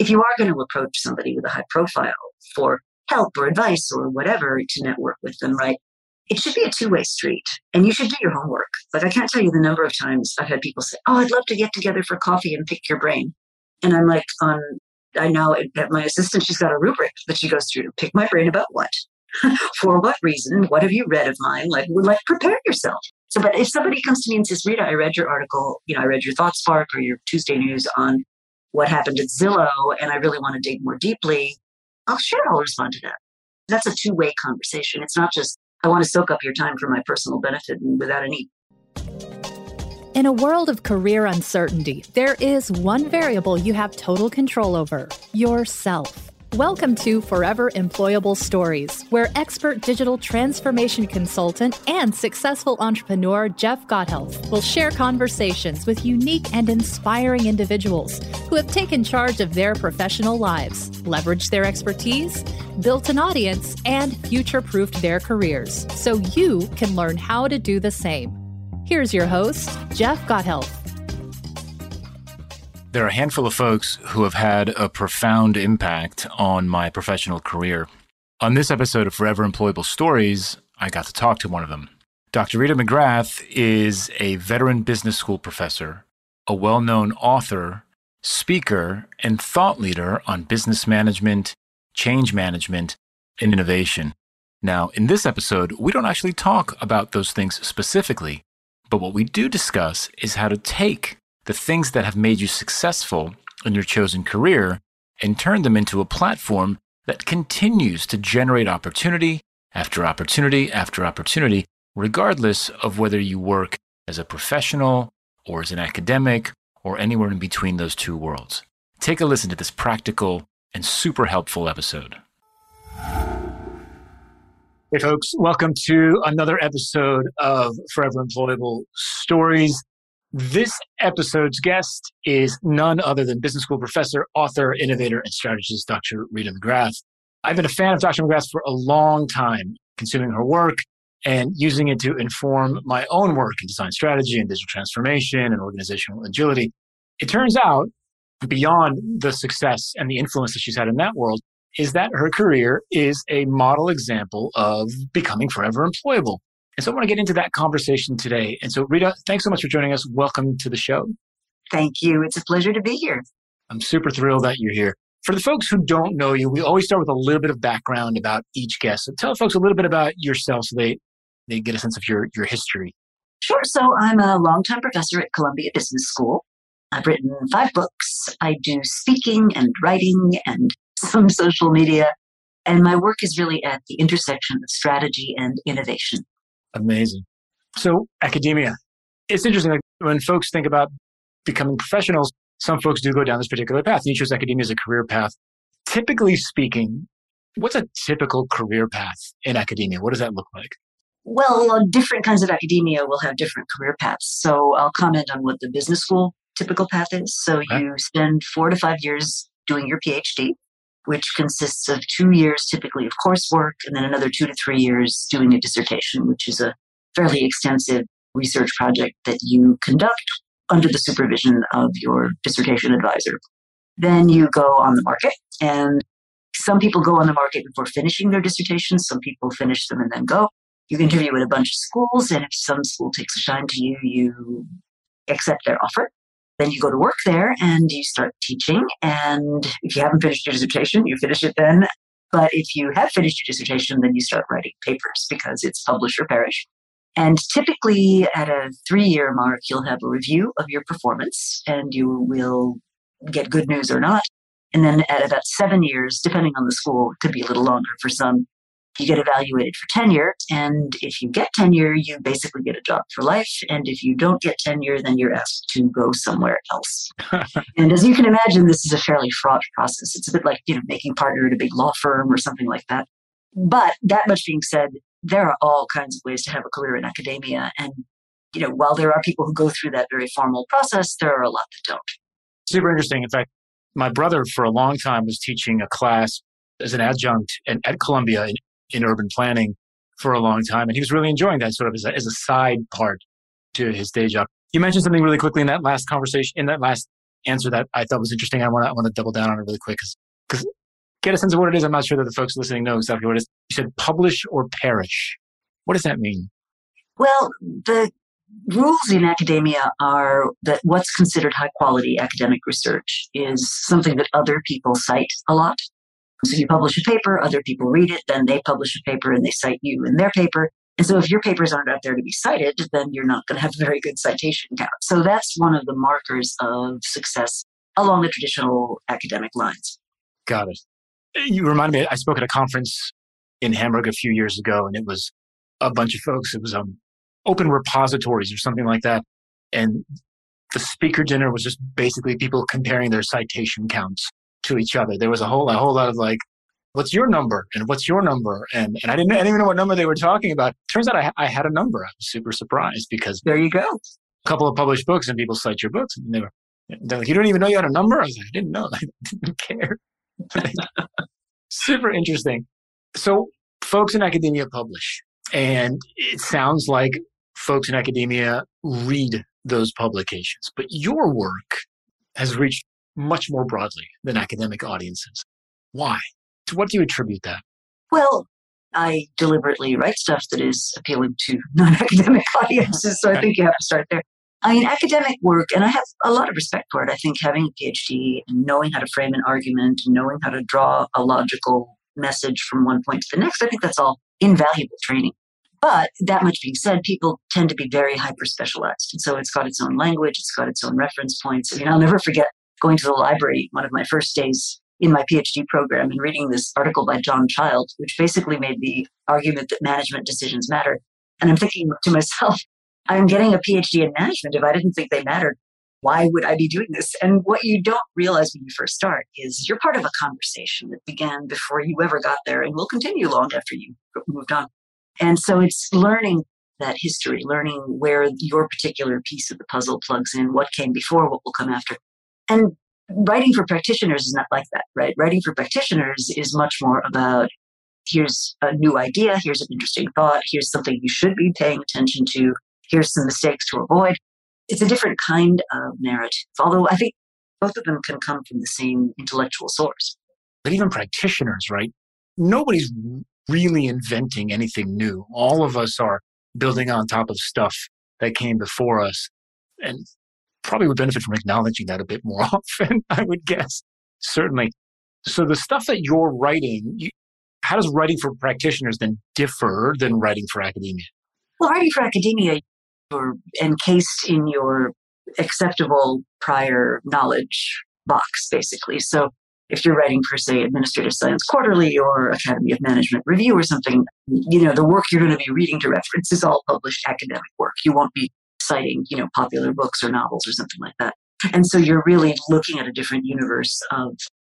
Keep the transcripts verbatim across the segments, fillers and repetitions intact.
if you are going to approach somebody with a high profile for help or advice or whatever to network with them, right? It should be a two-way street, and you should do your homework. Like, I can't tell you the number of times I've had people say, oh, I'd love to get together for coffee and pick your brain. And I'm like, um, I know that my assistant, she's got a rubric that she goes through to pick my brain about what, for what reason, what have you read of mine? Like, like, prepare yourself. So, but if somebody comes to me and says, Rita, I read your article, you know, I read your Thought Spark or your Tuesday News on what happened at Zillow, and I really want to dig more deeply, I'll sure I'll respond to that. That's a two-way conversation. It's not just, I want to soak up your time for my personal benefit and without any. In a world of career uncertainty, there is one variable you have total control over: yourself. Welcome to Forever Employable Stories, where expert digital transformation consultant and successful entrepreneur Jeff Gothelf will share conversations with unique and inspiring individuals who have taken charge of their professional lives, leveraged their expertise, built an audience, and future-proofed their careers so you can learn how to do the same. Here's your host, Jeff Gothelf. There are a handful of folks who have had a profound impact on my professional career. On this episode of Forever Employable Stories, I got to talk to one of them. Doctor Rita McGrath is a veteran business school professor, a well-known author, speaker, and thought leader on business management, change management, and innovation. Now, in this episode, we don't actually talk about those things specifically, but what we do discuss is how to take the things that have made you successful in your chosen career and turn them into a platform that continues to generate opportunity after opportunity after opportunity, regardless of whether you work as a professional or as an academic or anywhere in between those two worlds. Take a listen to this practical and super helpful episode. Hey folks, welcome to another episode of Forever Employable Stories. This episode's guest is none other than business school professor, author, innovator, and strategist, Doctor Rita McGrath. I've been a fan of Doctor McGrath for a long time, consuming her work and using it to inform my own work in design strategy and digital transformation and organizational agility. It turns out, beyond the success and the influence that she's had in that world, is that her career is a model example of becoming forever employable. And so I want to get into that conversation today. And so, Rita, thanks so much for joining us. Welcome to the show. Thank you. It's a pleasure to be here. I'm super thrilled that you're here. For the folks who don't know you, we always start with a little bit of background about each guest. So tell folks a little bit about yourself so they, they get a sense of your, your history. Sure. So I'm a longtime professor at Columbia Business School. I've written five books. I do speaking and writing and some social media. And my work is really at the intersection of strategy and innovation. Amazing. So academia, it's interesting. Like when folks think about becoming professionals, some folks do go down this particular path. You choose academia as a career path. Typically speaking, what's a typical career path in academia? What does that look like? Well, different kinds of academia will have different career paths. So I'll comment on what the business school typical path is. So okay. You spend four to five years doing your PhD, which consists of two years typically of coursework, and then another two to three years doing a dissertation, which is a fairly extensive research project that you conduct under the supervision of your dissertation advisor. Then you go on the market, and some people go on the market before finishing their dissertations. Some people finish them and then go. You interview at a bunch of schools, and if some school takes a shine to you, you accept their offer. Then you go to work there and you start teaching. And if you haven't finished your dissertation, you finish it then. But if you have finished your dissertation, then you start writing papers because it's publish or perish. And typically at a three-year mark, you'll have a review of your performance and you will get good news or not. And then at about seven years, depending on the school, it could be a little longer for some, you get evaluated for tenure. And if you get tenure, you basically get a job for life. And if you don't get tenure, then you're asked to go somewhere else. And as you can imagine, this is a fairly fraught process. It's a bit like, you know, making partner at a big law firm or something like that. But that much being said, there are all kinds of ways to have a career in academia. And, you know, while there are people who go through that very formal process, there are a lot that don't. Super interesting. In fact, my brother for a long time was teaching a class as an adjunct at, at Columbia in, in urban planning for a long time. And he was really enjoying that sort of as a, as a side part to his day job. You mentioned something really quickly in that last conversation, in that last answer that I thought was interesting. I want to I want to double down on it really quick because get a sense of what it is. I'm not sure that the folks listening know exactly what it is. You said publish or perish. What does that mean? Well, the rules in academia are that what's considered high quality academic research is something that other people cite a lot. So you publish a paper, other people read it, then they publish a paper and they cite you in their paper. And so if your papers aren't out there to be cited, then you're not going to have a very good citation count. So that's one of the markers of success along the traditional academic lines. Got it. You reminded me, I spoke at a conference in Hamburg a few years ago, and it was a bunch of folks. It was um, open repositories or something like that. And the speaker dinner was just basically people comparing their citation counts to each other. There was a whole, a whole lot of like, what's your number? And what's your number? And and I didn't, I didn't even know what number they were talking about. Turns out I, I had a number. I was super surprised because there you go. A couple of published books and people cite your books. And they were, they're like, you don't even know you had a number? I was like, I didn't know. I didn't care. Super interesting. So folks in academia publish. And it sounds like folks in academia read those publications. But your work has reached much more broadly than academic audiences. Why? To what do you attribute that? Well, I deliberately write stuff that is appealing to non-academic audiences, so I think you have to start there. I mean, academic work, and I have a lot of respect for it. I think having a PhD and knowing how to frame an argument, knowing how to draw a logical message from one point to the next, I think that's all invaluable training. But that much being said, people tend to be very hyper-specialized. And so it's got its own language, it's got its own reference points. I mean, I'll never forget going to the library one of my first days in my PhD program and reading this article by John Child, which basically made the argument that management decisions matter. And I'm thinking to myself, I'm getting a PhD in management. If I didn't think they mattered, why would I be doing this? And what you don't realize when you first start is you're part of a conversation that began before you ever got there and will continue long after you moved on. And so it's learning that history, learning where your particular piece of the puzzle plugs in, what came before, what will come after. And writing for practitioners is not like that, right? Writing for practitioners is much more about here's a new idea, here's an interesting thought, here's something you should be paying attention to, here's some mistakes to avoid. It's a different kind of narrative, although I think both of them can come from the same intellectual source. But even practitioners, right? Nobody's really inventing anything new. All of us are building on top of stuff that came before us. And probably would benefit from acknowledging that a bit more often, I would guess. Certainly. So the stuff that you're writing, you, how does writing for practitioners then differ than writing for academia? Well, writing for academia, you're encased in your acceptable prior knowledge box, basically. So if you're writing for, say, Administrative Science Quarterly or Academy of Management Review or something, you know, the work you're going to be reading to reference is all published academic work. You won't be citing, you know, popular books or novels or something like that. And so you're really looking at a different universe of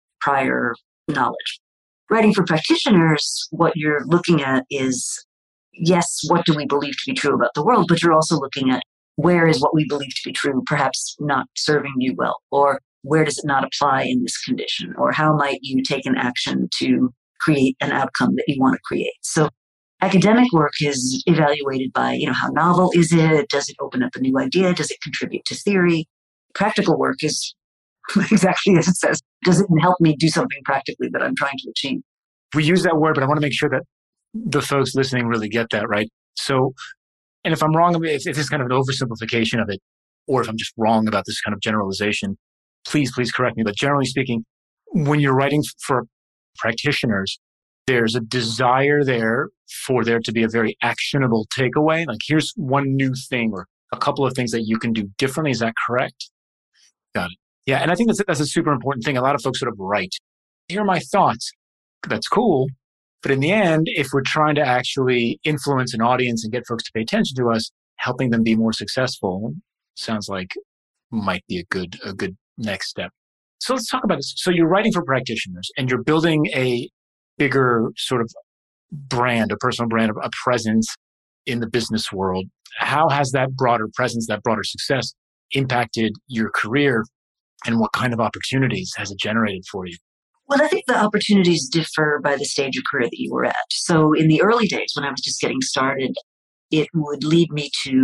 prior knowledge. Writing for practitioners, what you're looking at is, yes, what do we believe to be true about the world? But you're also looking at where is what we believe to be true perhaps not serving you well? Or where does it not apply in this condition? Or how might you take an action to create an outcome that you want to create? So academic work is evaluated by, you know, how novel is it? Does it open up a new idea? Does it contribute to theory? Practical work is exactly as it says. Does it help me do something practically that I'm trying to achieve? We use that word, but I want to make sure that the folks listening really get that, right? So, and if I'm wrong, if, if it's kind of an oversimplification of it, or if I'm just wrong about this kind of generalization, please, please correct me. But generally speaking, when you're writing for practitioners, there's a desire there for there to be a very actionable takeaway. Like, here's one new thing or a couple of things that you can do differently. Is that correct? Got it. Yeah. And I think that's, that's a super important thing. A lot of folks sort of write, here are my thoughts. That's cool. But in the end, if we're trying to actually influence an audience and get folks to pay attention to us, helping them be more successful sounds like might be a good, a good next step. So let's talk about this. So you're writing for practitioners and you're building a bigger sort of brand, a personal brand, a presence in the business world. How has that broader presence, that broader success impacted your career, and what kind of opportunities has it generated for you? Well, I think the opportunities differ by the stage of career that you were at. So in the early days when I was just getting started, it would lead me to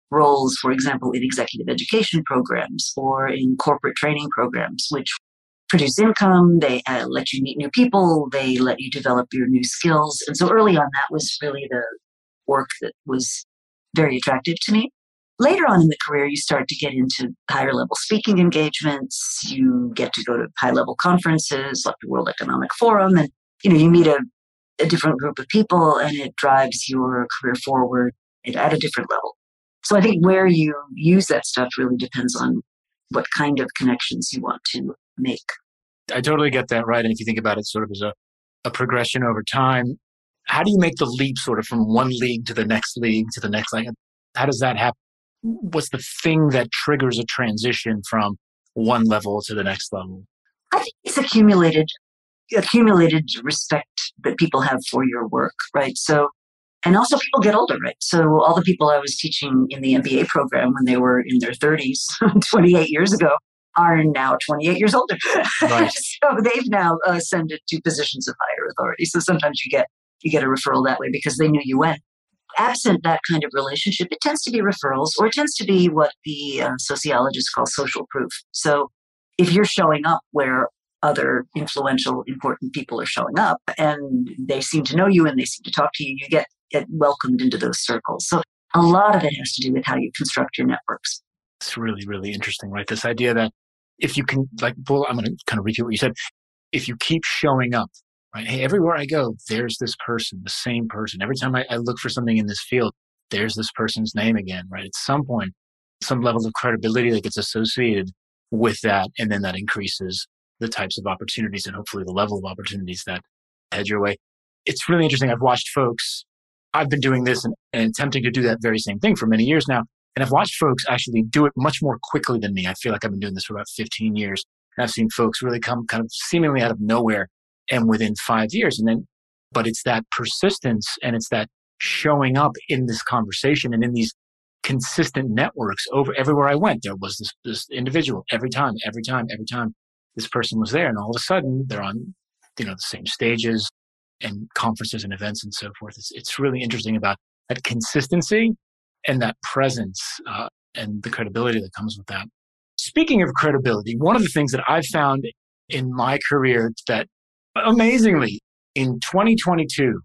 roles, for example, in executive education programs or in corporate training programs, which produce income. They uh, let you meet new people. They let you develop your new skills. And so early on, that was really the work that was very attractive to me. Later on in the career, you start to get into higher level speaking engagements. You get to go to high level conferences like the World Economic Forum, and you know you meet a, a different group of people, and it drives your career forward at a different level. So I think where you use that stuff really depends on what kind of connections you want to make. I totally get that, right? And if you think about it sort of as a, a progression over time, how do you make the leap sort of from one league to the next league to the next league? How does that happen? What's the thing that triggers a transition from one level to the next level? I think it's accumulated, accumulated respect that people have for your work, right? So, and also people get older, right? So all the people I was teaching in the M B A program when they were in their thirties, twenty-eight years ago, are now twenty-eight years older. Right. So they've now ascended to positions of higher authority. So sometimes you get you get a referral that way because they knew you went. Absent that kind of relationship, it tends to be referrals, or it tends to be what the uh, sociologists call social proof. So if you're showing up where other influential, important people are showing up and they seem to know you and they seem to talk to you, you get, get welcomed into those circles. So a lot of it has to do with how you construct your networks. It's really, really interesting, right? This idea that if you can, like, well, I'm going to kind of repeat what you said. If you keep showing up, right? Hey, everywhere I go, there's this person, the same person. Every time I, I look for something in this field, there's this person's name again, right? At some point, some level of credibility that gets associated with that, and then that increases the types of opportunities and hopefully the level of opportunities that head your way. It's really interesting. I've watched folks, I've been doing this and, and attempting to do that very same thing for many years now. And I've watched folks actually do it much more quickly than me. I feel like I've been doing this for about fifteen years. And I've seen folks really come kind of seemingly out of nowhere and within five years. And then, but it's that persistence and it's that showing up in this conversation and in these consistent networks over everywhere I went. There was this, this individual every time, every time, every time this person was there. And all of a sudden they're on, you know, the same stages and conferences and events and so forth. It's, it's really interesting about that consistency and that presence uh, and the credibility that comes with that. Speaking of credibility, one of the things that I've found in my career that amazingly in twenty twenty-two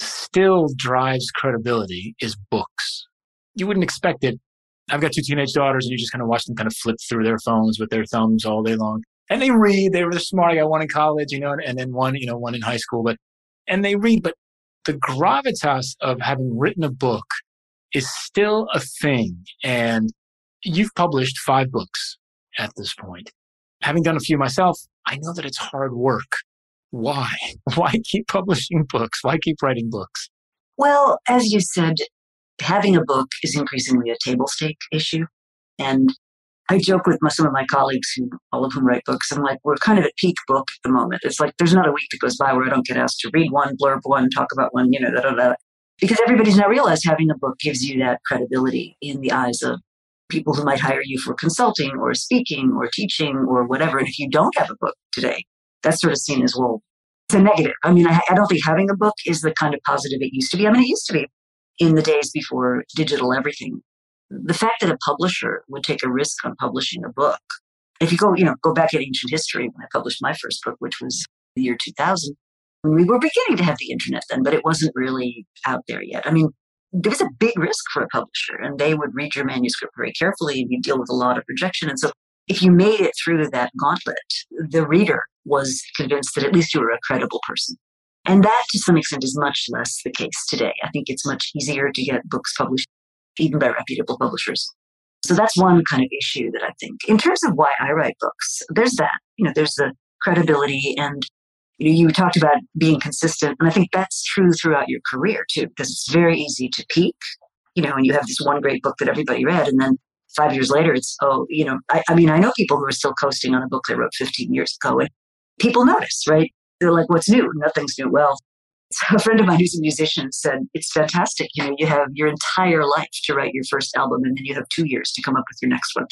still drives credibility is books. You wouldn't expect it. I've got two teenage daughters and you just kind of watch them kind of flip through their phones with their thumbs all day long. And they read, they were smart. I got one in college, you know, and then one, you know, one in high school, but, and they read, but the gravitas of having written a book is still a thing. And you've published five books at this point. Having done a few myself, I know that it's hard work. Why? Why keep publishing books? Why keep writing books? Well, as you said, having a book is increasingly a table stake issue. And I joke with my, some of my colleagues, who all of whom write books, I'm like, we're kind of at peak book at the moment. It's like there's not a week that goes by where I don't get asked to read one, blurb one, talk about one, you know, da, da, da. Because everybody's now realized having a book gives you that credibility in the eyes of people who might hire you for consulting or speaking or teaching or whatever. And if you don't have a book today, that's sort of seen as, well, it's a negative. I mean, I, I don't think having a book is the kind of positive it used to be. I mean, it used to be in the days before digital everything. The fact that a publisher would take a risk on publishing a book, if you go, you know, go back in ancient history, when I published my first book, which was the year two thousand, we were beginning to have the internet then, but it wasn't really out there yet. I mean, there was a big risk for a publisher, and they would read your manuscript very carefully, and you deal with a lot of rejection. And so if you made it through that gauntlet, the reader was convinced that at least you were a credible person. And that, to some extent, is much less the case today. I think it's much easier to get books published, even by reputable publishers. So that's one kind of issue that I think. In terms of why I write books, there's that. You know, there's the credibility, and you know, you talked about being consistent, and I think that's true throughout your career too, because it's very easy to peak. You know, and you have this one great book that everybody read, and then five years later, it's oh, you know, I, I mean, I know people who are still coasting on a book they wrote fifteen years ago, and people notice, right? They're like, "What's new? Nothing's new." Well, so a friend of mine who's a musician said, it's fantastic. You know, you have your entire life to write your first album, and then you have two years to come up with your next one.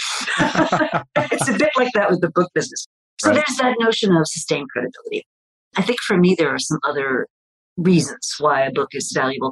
It's a bit like that with the book business. So right. There's that notion of sustained credibility. I think for me, there are some other reasons why a book is valuable.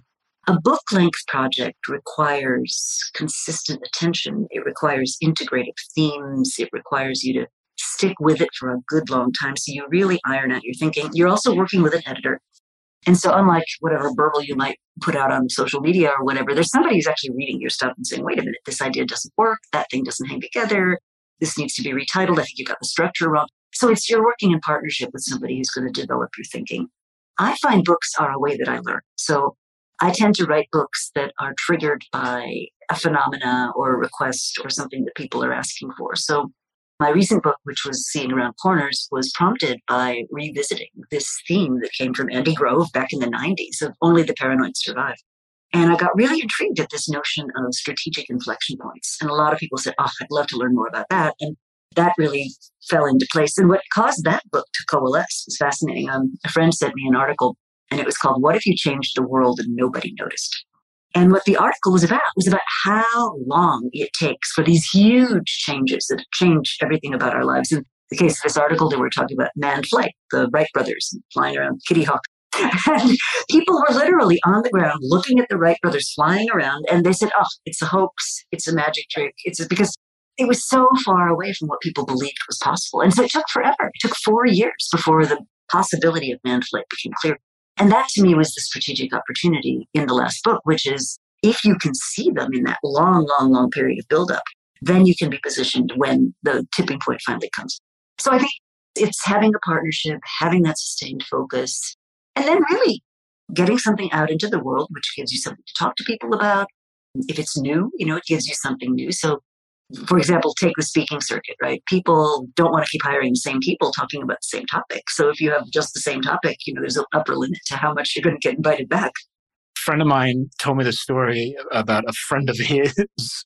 A book-length project requires consistent attention. It requires integrative themes. It requires you to stick with it for a good long time. So you really iron out your thinking. You're also working with an editor. And so unlike whatever burble you might put out on social media or whatever, there's somebody who's actually reading your stuff and saying, wait a minute, this idea doesn't work. That thing doesn't hang together. This needs to be retitled. I think you got the structure wrong. So it's you're working in partnership with somebody who's going to develop your thinking. I find books are a way that I learn. So I tend to write books that are triggered by a phenomena or a request or something that people are asking for. So my recent book, which was Seeing Around Corners, was prompted by revisiting this theme that came from Andy Grove back in the nineties of Only the Paranoid Survive. And I got really intrigued at this notion of strategic inflection points. And a lot of people said, oh, I'd love to learn more about that. And that really fell into place. And what caused that book to coalesce was fascinating. Um, a friend sent me an article, and it was called, What If You Changed the World and Nobody Noticed? And what the article was about was about how long it takes for these huge changes that change everything about our lives. In the case of this article, they were talking about manned flight, the Wright brothers flying around Kitty Hawk. And people were literally on the ground looking at the Wright brothers flying around, and they said, oh, it's a hoax, it's a magic trick. It's a, because it was so far away from what people believed was possible. And so it took forever. It took four years before the possibility of manned flight became clear. And that to me was the strategic opportunity in the last book, which is if you can see them in that long, long, long period of buildup, then you can be positioned when the tipping point finally comes. So I think it's having a partnership, having that sustained focus, and then really getting something out into the world, which gives you something to talk to people about. If it's new, you know, it gives you something new. So for example, take the speaking circuit, right? People don't want to keep hiring the same people talking about the same topic. So if you have just the same topic, you know, there's an upper limit to how much you're going to get invited back. A friend of mine told me the story about a friend of his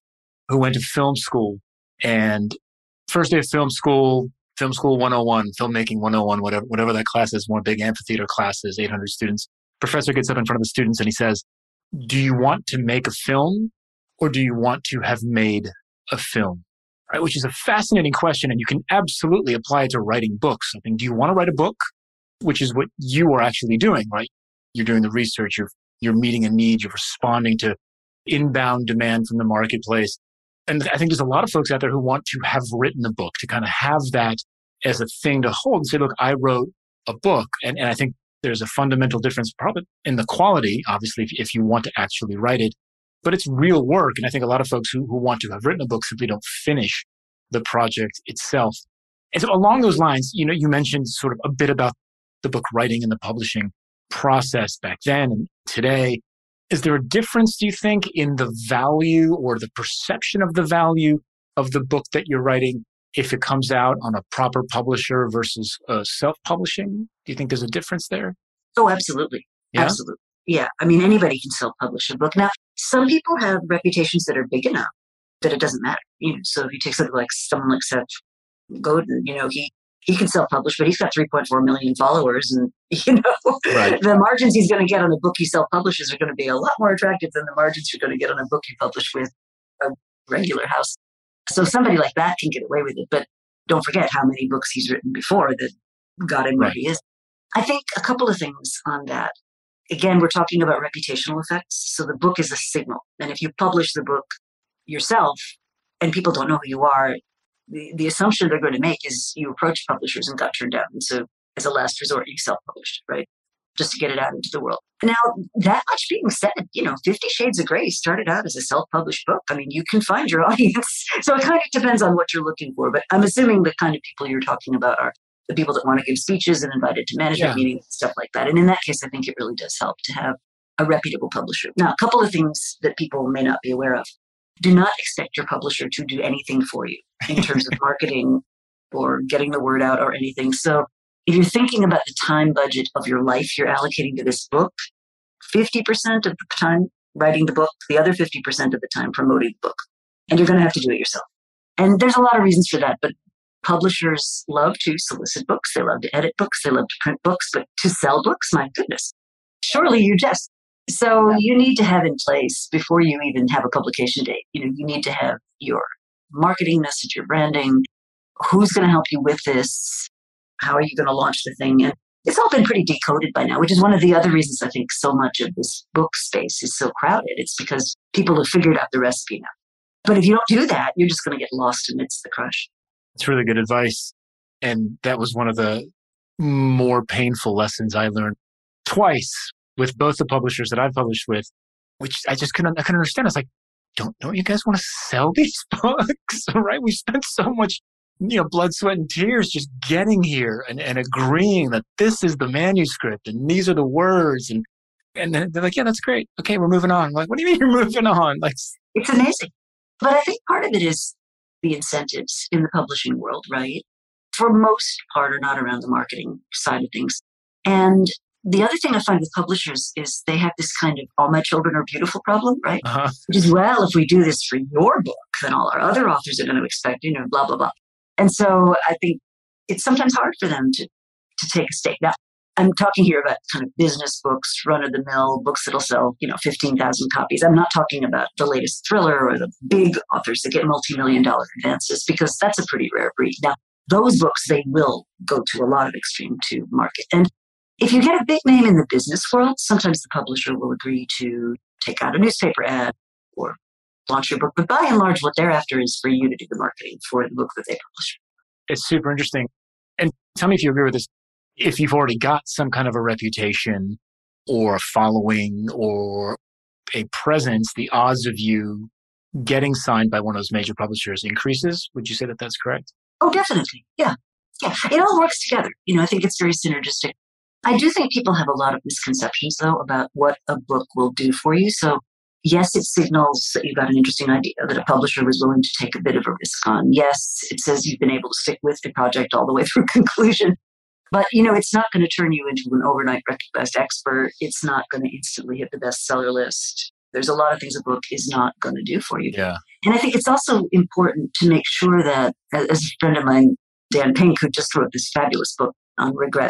who went to film school. And first day of film school, film school one oh one, filmmaking one oh one, whatever, whatever that class is, one big amphitheater classes, eight hundred students. Professor gets up in front of the students and he says, do you want to make a film or do you want to have made a film, right? Which is a fascinating question, and you can absolutely apply it to writing books. I think, do you want to write a book? Which is what you are actually doing, right? You're doing the research, you're, you're meeting a need, you're responding to inbound demand from the marketplace. And I think there's a lot of folks out there who want to have written a book, to kind of have that as a thing to hold and say, look, I wrote a book. And, and I think there's a fundamental difference probably in the quality, obviously, if, if you want to actually write it. But it's real work. And I think a lot of folks who, who want to have written a book simply don't finish the project itself. And so along those lines, you know, you mentioned sort of a bit about the book writing and the publishing process back then and today. Is there a difference, do you think, in the value or the perception of the value of the book that you're writing if it comes out on a proper publisher versus uh, self-publishing? Do you think there's a difference there? Oh, absolutely. Yeah? Absolutely. Yeah. I mean, anybody can self-publish a book. Now, some people have reputations that are big enough that it doesn't matter. You know, so if you take something like someone like Seth Godin, you know, he, he can self-publish, but he's got three point four million followers. And, you know, right. The margins he's going to get on a book he self-publishes are going to be a lot more attractive than the margins you're going to get on a book you publish with a regular house. So somebody like that can get away with it. But don't forget how many books he's written before that got him where he is. I think a couple of things on that. Again, we're talking about reputational effects. So the book is a signal. And if you publish the book yourself and people don't know who you are, the, the assumption they're going to make is you approached publishers and got turned down. And so as a last resort, you self-published, right? Just to get it out into the world. Now, that much being said, you know, Fifty Shades of Grey started out as a self-published book. I mean, you can find your audience. So it kind of depends on what you're looking for. But I'm assuming the kind of people you're talking about are the people that want to give speeches and invited to management yeah. meetings, stuff like that. And in that case, I think it really does help to have a reputable publisher. Now, a couple of things that people may not be aware of. Do not expect your publisher to do anything for you in terms of marketing or getting the word out or anything. So if you're thinking about the time budget of your life you're allocating to this book, fifty percent of the time writing the book, the other fifty percent of the time promoting the book. And you're going to have to do it yourself. And there's a lot of reasons for that, but publishers love to solicit books. They love to edit books. They love to print books. But to sell books, my goodness, surely you just. So you need to have in place before you even have a publication date. You know, you need to have your marketing message, your branding. Who's going to help you with this? How are you going to launch the thing? And it's all been pretty decoded by now, which is one of the other reasons I think so much of this book space is so crowded. It's because people have figured out the recipe now. But if you don't do that, you're just going to get lost amidst the crush. It's really good advice. And that was one of the more painful lessons I learned twice with both the publishers that I've published with, which I just couldn't, I couldn't understand. I was like, don't, don't you guys want to sell these books? Right? We spent so much, you know, blood, sweat, and tears just getting here and, and agreeing that this is the manuscript and these are the words. And, and they're like, yeah, that's great. Okay, we're moving on. I'm like, what do you mean you're moving on? Like, it's amazing. But I think part of it is the incentives in the publishing world, right? For most part are not around the marketing side of things. And the other thing I find with publishers is they have this kind of all my children are beautiful problem, right? Uh-huh. Which is, well, if we do this for your book, then all our other authors are going to expect, you know, blah, blah, blah. And so I think it's sometimes hard for them to, to take a stake. Now, I'm talking here about kind of business books, run-of-the-mill books that'll sell, you know, fifteen thousand copies. I'm not talking about the latest thriller or the big authors that get multi-million dollar advances, because that's a pretty rare breed. Now, those books, they will go to a lot of extreme to market. And if you get a big name in the business world, sometimes the publisher will agree to take out a newspaper ad or launch your book. But by and large, what they're after is for you to do the marketing for the book that they publish. It's super interesting. And tell me if you agree with this. If you've already got some kind of a reputation or a following or a presence, the odds of you getting signed by one of those major publishers increases. Would you say that that's correct? Oh, definitely. Yeah. Yeah. It all works together. You know, I think it's very synergistic. I do think people have a lot of misconceptions, though, about what a book will do for you. So, yes, it signals that you've got an interesting idea that a publisher was willing to take a bit of a risk on. Yes, it says you've been able to stick with the project all the way through conclusion. But, you know, it's not going to turn you into an overnight recognized expert. It's not going to instantly hit the bestseller list. There's a lot of things a book is not going to do for you. Yeah. And I think it's also important to make sure that, as a friend of mine, Dan Pink, who just wrote this fabulous book on regret,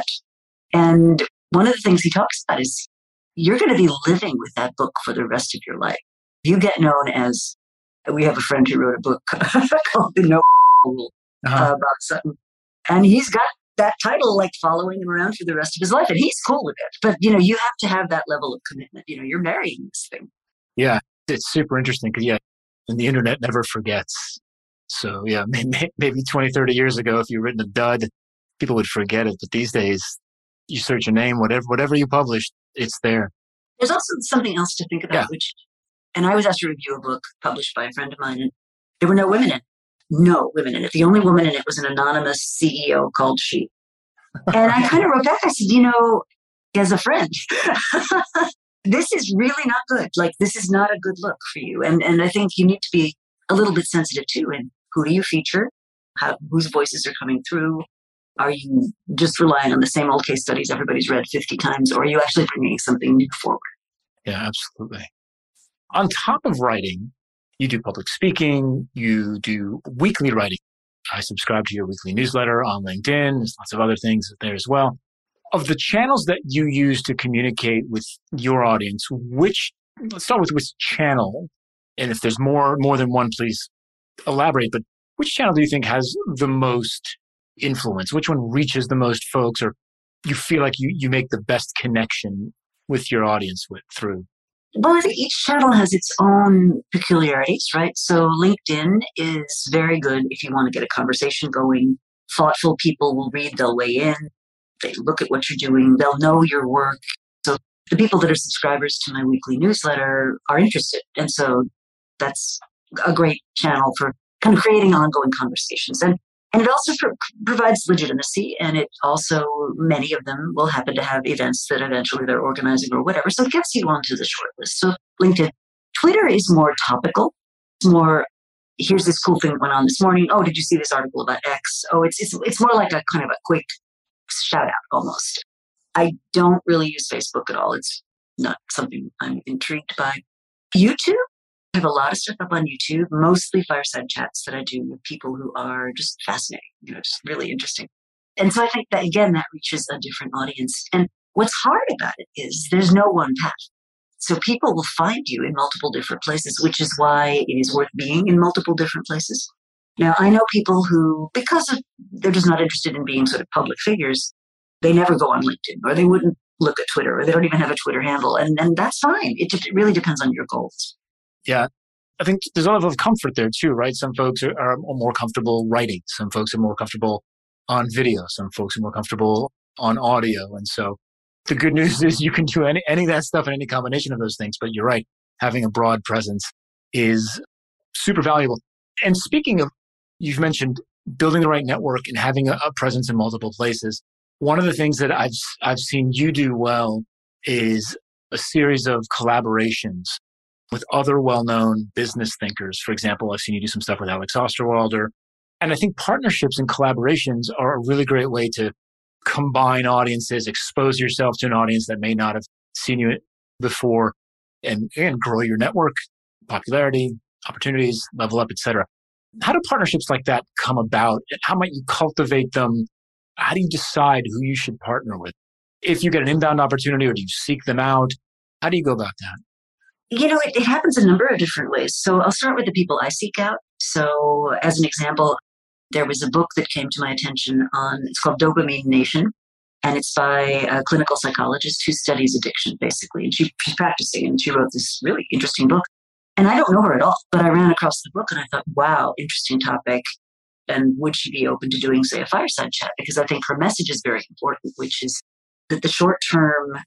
and one of the things he talks about is you're going to be living with that book for the rest of your life. You get known as, we have a friend who wrote a book called The No Rule uh-huh. uh, about Sutton. And he's got that title like following him around for the rest of his life. And he's cool with it. But, you know, you have to have that level of commitment. You know, you're marrying this thing. Yeah, it's super interesting because, yeah, and the internet never forgets. So, yeah, maybe, maybe twenty, thirty years ago, if you'd written a dud, people would forget it. But these days, you search a name, whatever whatever you published, it's there. There's also something else to think about, yeah. which, and I was asked to review a book published by a friend of mine, and there were no women in it. No women in it. The only woman in it was an anonymous C E O called She. And I kind of wrote back, I said, you know, as a friend, this is really not good. Like, this is not a good look for you. And and I think you need to be a little bit sensitive too. And who do you feature? How, whose voices are coming through? Are you just relying on the same old case studies everybody's read fifty times, or are you actually bringing something new forward? Yeah, absolutely. On top of writing, you do public speaking, you do weekly writing. I subscribe to your weekly newsletter on LinkedIn. There's lots of other things there as well. Of the channels that you use to communicate with your audience, which, let's start with which channel, and if there's more more than one, please elaborate, but which channel do you think has the most influence? Which one reaches the most folks, or you feel like you, you make the best connection with your audience with through? Well, I think each channel has its own peculiarities, right? So LinkedIn is very good if you want to get a conversation going. Thoughtful people will read, they'll weigh in, they look at what you're doing, they'll know your work. So the people that are subscribers to my weekly newsletter are interested. And so that's a great channel for kind of creating ongoing conversations. And And it also pro- provides legitimacy, and it also, many of them will happen to have events that eventually they're organizing or whatever, so it gets you onto the short list. So LinkedIn. Twitter is more topical. It's more, here's this cool thing that went on this morning. Oh, did you see this article about X? Oh, it's it's it's more like a kind of a quick shout out almost. I don't really use Facebook at all. It's not something I'm intrigued by. YouTube. I have a lot of stuff up on YouTube, mostly fireside chats that I do with people who are just fascinating, you know, just really interesting. And so I think that, again, that reaches a different audience. And what's hard about it is there's no one path. So people will find you in multiple different places, which is why it is worth being in multiple different places. Now, I know people who, because of, they're just not interested in being sort of public figures, they never go on LinkedIn, or they wouldn't look at Twitter, or they don't even have a Twitter handle. And, and that's fine. It, it really depends on your goals. Yeah. I think there's a level of comfort there too, right? Some folks are, are more comfortable writing. Some folks are more comfortable on video. Some folks are more comfortable on audio. And so the good news is you can do any, any of that stuff and any combination of those things. But you're right. Having a broad presence is super valuable. And speaking of, you've mentioned building the right network and having a, a presence in multiple places. One of the things that I've, I've seen you do well is a series of collaborations with other well-known business thinkers. For example, I've seen you do some stuff with Alex Osterwalder. And I think partnerships and collaborations are a really great way to combine audiences, expose yourself to an audience that may not have seen you before, and, and grow your network, popularity, opportunities, level up, et cetera. How do partnerships like that come about? How might you cultivate them? How do you decide who you should partner with? If you get an inbound opportunity, or do you seek them out? How do you go about that? You know, it, it happens a number of different ways. So I'll start with the people I seek out. So as an example, there was a book that came to my attention on, it's called Dopamine Nation. And it's by a clinical psychologist who studies addiction, basically. And she, she's practicing, and she wrote this really interesting book. And I don't know her at all, but I ran across the book and I thought, wow, interesting topic. And would she be open to doing, say, a fireside chat? Because I think her message is very important, which is that the short-term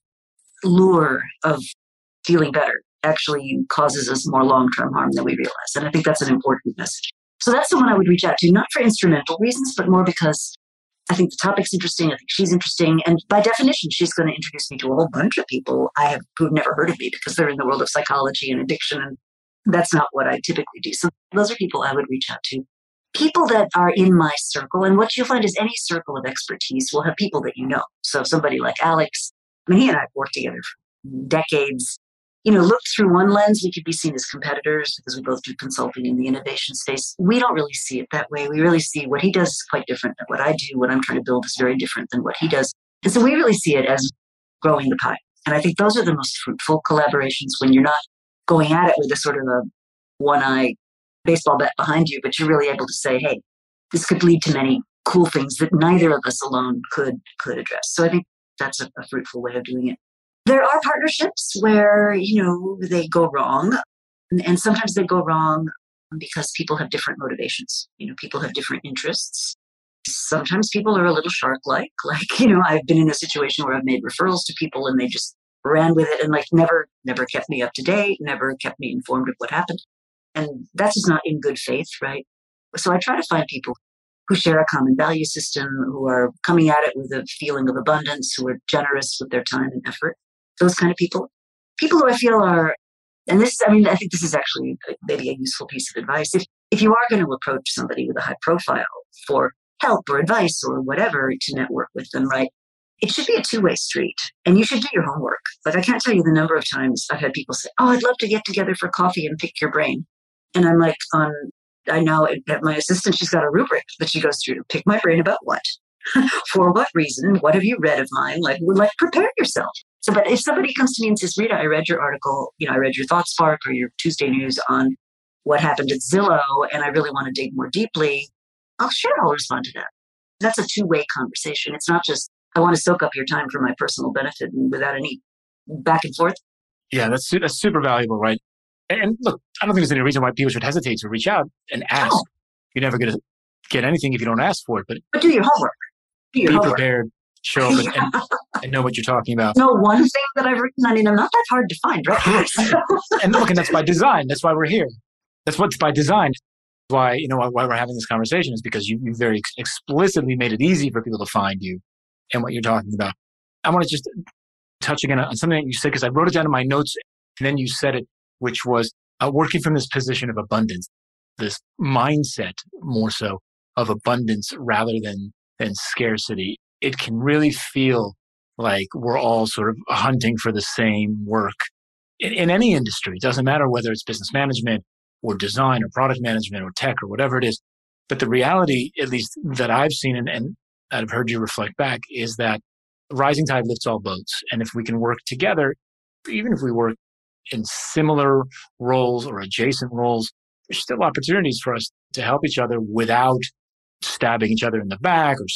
lure of feeling better actually causes us more long-term harm than we realize. And I think that's an important message. So that's the one I would reach out to, not for instrumental reasons, but more because I think the topic's interesting. I think she's interesting. And by definition, she's going to introduce me to a whole bunch of people I have who've never heard of me because they're in the world of psychology and addiction. And that's not what I typically do. So those are people I would reach out to. People that are in my circle. And what you'll find is any circle of expertise will have people that you know. So somebody like Alex, I mean, he and I have worked together for decades. You know, looked through one lens, we could be seen as competitors because we both do consulting in the innovation space. We don't really see it that way. We really see what he does is quite different than what I do. What I'm trying to build is very different than what he does. And so we really see it as growing the pie. And I think those are the most fruitful collaborations when you're not going at it with a sort of a one-eye baseball bat behind you, but you're really able to say, hey, this could lead to many cool things that neither of us alone could could address. So I think that's a, a fruitful way of doing it. There are partnerships where, you know, they go wrong. And, and sometimes they go wrong because people have different motivations. You know, people have different interests. Sometimes people are a little shark-like. Like, you know, I've been in a situation where I've made referrals to people and they just ran with it and like never, never kept me up to date, never kept me informed of what happened. And that's just not in good faith, right? So I try to find people who share a common value system, who are coming at it with a feeling of abundance, who are generous with their time and effort. Those kind of people. People who I feel are, and this, I mean, I think this is actually maybe a useful piece of advice. If if you are going to approach somebody with a high profile for help or advice or whatever to network with them, right? It should be a two-way street, and you should do your homework. Like, I can't tell you the number of times I've had people say, oh, I'd love to get together for coffee and pick your brain. And I'm like, on, I know at my assistant, she's got a rubric that she goes through to pick my brain about what, for what reason, what have you read of mine? Like, like prepare yourself. So, but if somebody comes to me and says, Rita, I read your article, you know, I read your Thought Spark or your Tuesday News on what happened at Zillow, and I really want to dig more deeply, I'll sure I'll respond to that. That's a two-way conversation. It's not just, I want to soak up your time for my personal benefit and without any back and forth. Yeah, that's, that's super valuable, right? And, and look, I don't think there's any reason why people should hesitate to reach out and ask. Oh. You're never going to get anything if you don't ask for it. But, but do your homework. Do your be homework. prepared. Show up and, and, and know what you're talking about. No one thing that I've written, I mean, I'm not that hard to find, right? And look, and that's by design. That's why we're here. That's what's by design. Why, you know, why, why we're having this conversation is because you, you very ex- explicitly made it easy for people to find you and what you're talking about. I want to just touch again on something that you said, because I wrote it down in my notes and then you said it, which was uh, working from this position of abundance, this mindset more so of abundance rather than, than scarcity. It can really feel like we're all sort of hunting for the same work in, in any industry. It doesn't matter whether it's business management or design or product management or tech or whatever it is. But the reality, at least that I've seen and, and I've heard you reflect back, is that rising tide lifts all boats. And if we can work together, even if we work in similar roles or adjacent roles, there's still opportunities for us to help each other without stabbing each other in the back or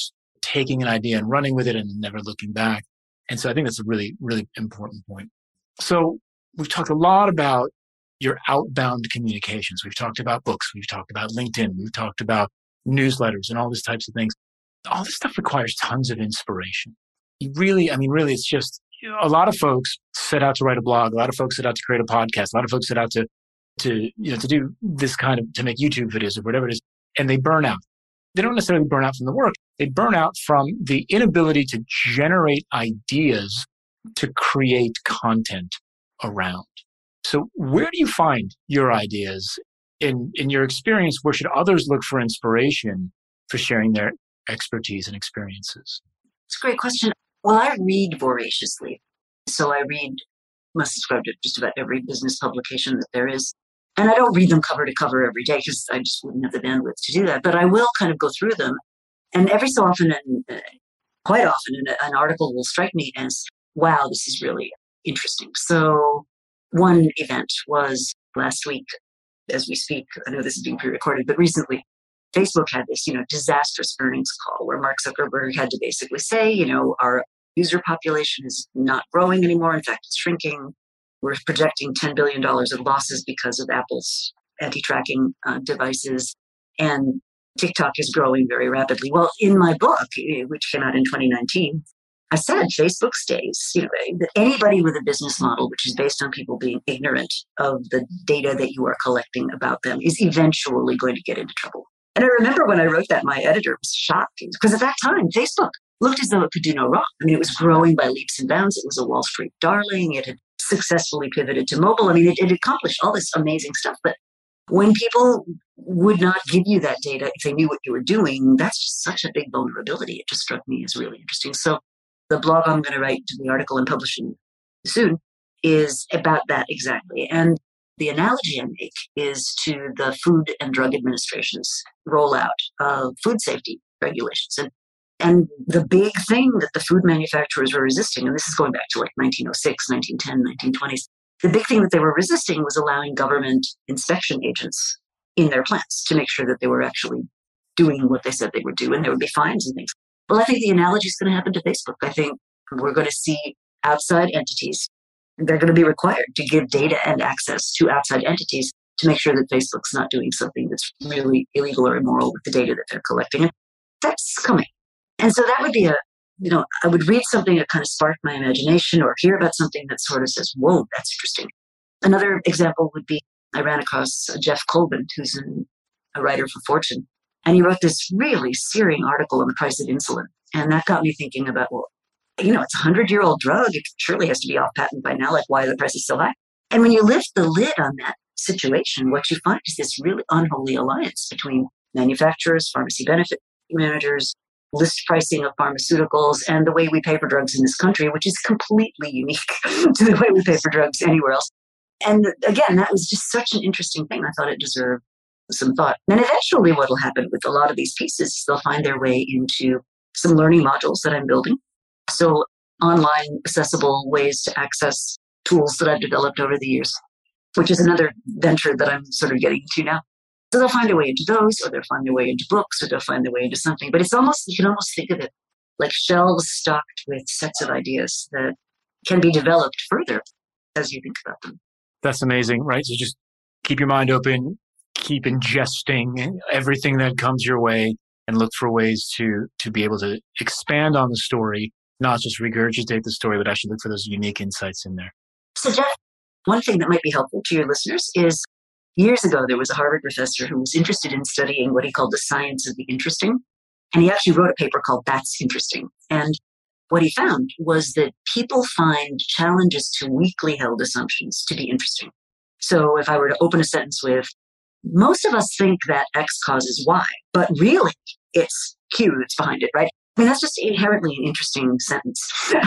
taking an idea and running with it and never looking back. And so I think that's a really, really important point. So we've talked a lot about your outbound communications. We've talked about books. We've talked about LinkedIn. We've talked about newsletters and all these types of things. All this stuff requires tons of inspiration. You really, I mean, really, it's just, you know, a lot of folks set out to write a blog. A lot of folks set out to create a podcast. A lot of folks set out to, to, you know, to do this kind of, to make YouTube videos or whatever it is. And they burn out. They don't necessarily burn out from the work. They burn out from the inability to generate ideas to create content around. So where do you find your ideas? In, in your experience, where should others look for inspiration for sharing their expertise and experiences? It's a great question. Well, I read voraciously. So I read, must subscribe to just about every business publication that there is. And I don't read them cover to cover every day because I just wouldn't have the bandwidth to do that. But I will kind of go through them. And every so often, and uh, quite often, an, an article will strike me as, wow, this is really interesting. So one event was last week, as we speak. I know this is being pre-recorded, but recently Facebook had this, you know, disastrous earnings call where Mark Zuckerberg had to basically say, you know, our user population is not growing anymore. In fact, it's shrinking. We're projecting ten billion dollars of losses because of Apple's anti-tracking uh, devices. And TikTok is growing very rapidly. Well, in my book, which came out in twenty nineteen, I said Facebook stays. You know, anybody with a business model which is based on people being ignorant of the data that you are collecting about them is eventually going to get into trouble. And I remember when I wrote that, my editor was shocked because at that time, Facebook looked as though it could do no wrong. I mean, it was growing by leaps and bounds. It was a Wall Street darling. It had successfully pivoted to mobile. I mean, it, it accomplished all this amazing stuff. But when people would not give you that data if they knew what you were doing, that's just such a big vulnerability. It just struck me as really interesting. So the blog I'm going to write, the article I'm publishing soon, is about that exactly. And the analogy I make is to the Food and Drug Administration's rollout of food safety regulations. And And the big thing that the food manufacturers were resisting, and this is going back to like nineteen oh six, nineteen ten, nineteen twenties, the big thing that they were resisting was allowing government inspection agents in their plants to make sure that they were actually doing what they said they would do, and there would be fines and things. Well, I think the analogy is going to happen to Facebook. I think we're going to see outside entities. They're going to be required to give data and access to outside entities to make sure that Facebook's not doing something that's really illegal or immoral with the data that they're collecting. And that's coming. And so that would be a, you know, I would read something that kind of sparked my imagination or hear about something that sort of says, whoa, that's interesting. Another example would be I ran across Jeff Colvin, who's an, a writer for Fortune, and he wrote this really searing article on the price of insulin. And that got me thinking about, well, you know, it's a hundred-year-old drug. It surely has to be off patent by now, like why the price is so high. And when you lift the lid on that situation, what you find is this really unholy alliance between manufacturers, pharmacy benefit managers, list pricing of pharmaceuticals, and the way we pay for drugs in this country, which is completely unique to the way we pay for drugs anywhere else. And again, that was just such an interesting thing. I thought it deserved some thought. And eventually what will happen with a lot of these pieces is they'll find their way into some learning modules that I'm building. So online accessible ways to access tools that I've developed over the years, which is another venture that I'm sort of getting into now. So they'll find their way into those, or they'll find their way into books, or they'll find their way into something. But it's almost, you can almost think of it like shelves stocked with sets of ideas that can be developed further as you think about them. That's amazing, right? So just keep your mind open, keep ingesting everything that comes your way, and look for ways to to be able to expand on the story, not just regurgitate the story, but actually look for those unique insights in there. So Jeff, one thing that might be helpful to your listeners is years ago, there was a Harvard professor who was interested in studying what he called the science of the interesting. And he actually wrote a paper called That's Interesting. And what he found was that people find challenges to weakly held assumptions to be interesting. So if I were to open a sentence with, most of us think that X causes Y, but really it's Q that's behind it, right? I mean, that's just inherently an interesting sentence.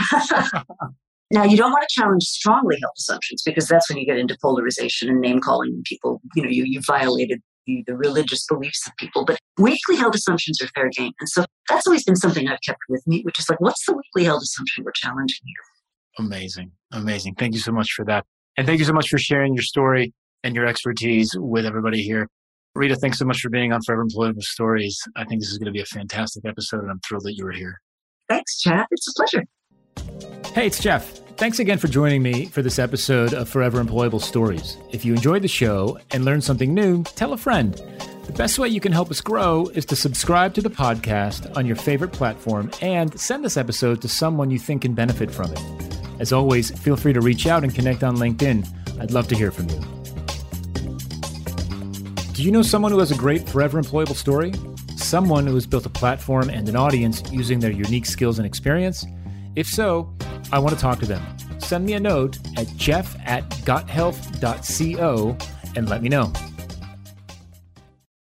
Now, you don't want to challenge strongly held assumptions because that's when you get into polarization and name calling people. You know, you, you violated the, the religious beliefs of people. But weakly held assumptions are fair game. And so that's always been something I've kept with me, which is like, what's the weakly held assumption we're challenging here? Amazing. Amazing. Thank you so much for that. And thank you so much for sharing your story and your expertise with everybody here. Rita, thanks so much for being on Forever Employable Stories. I think this is going to be a fantastic episode, and I'm thrilled that you were here. Thanks, Jeff. It's a pleasure. Hey, it's Jeff. Thanks again for joining me for this episode of Forever Employable Stories. If you enjoyed the show and learned something new, tell a friend. The best way you can help us grow is to subscribe to the podcast on your favorite platform and send this episode to someone you think can benefit from it. As always, feel free to reach out and connect on LinkedIn. I'd love to hear from you. Do you know someone who has a great Forever Employable story? Someone who has built a platform and an audience using their unique skills and experience? If so, I want to talk to them. Send me a note at jeff at gothealth dot co and let me know.